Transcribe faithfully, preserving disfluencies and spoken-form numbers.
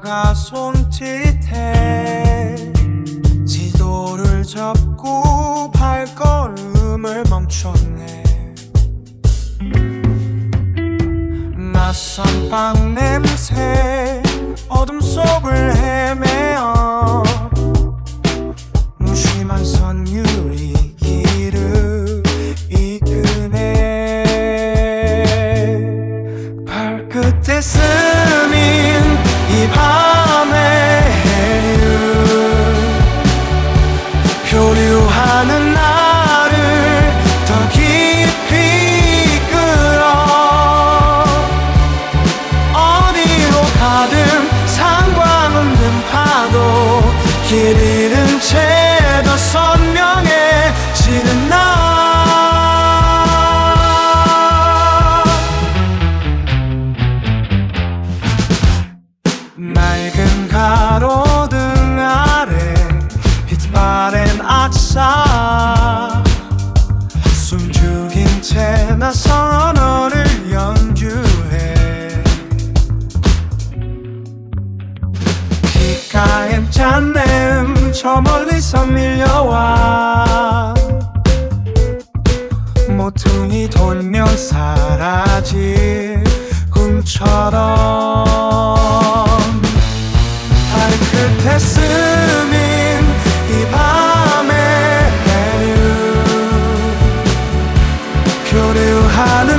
누가 손짓해 지도를 접고 발걸음을 멈췄네. 낯선 빵 냄새 어둠 속을 헤매어 무심한 선율이 길을 이끄네. 발끝에 스민 이 밤의 해류 표류하는 나를 더 깊이 이끌어 어디로 가든 상관없는 파도 길 잃은 채 더 선명해지는 나. 낡은 가로등 아래 빛바랜 악사 숨죽인 채 낯선 언어를 연주해. 귓가엔 짠냄 저 멀리서 밀려와 모퉁이 돌면 사라질 꿈처럼 발끝에 스민 이 밤의 해류 교류하는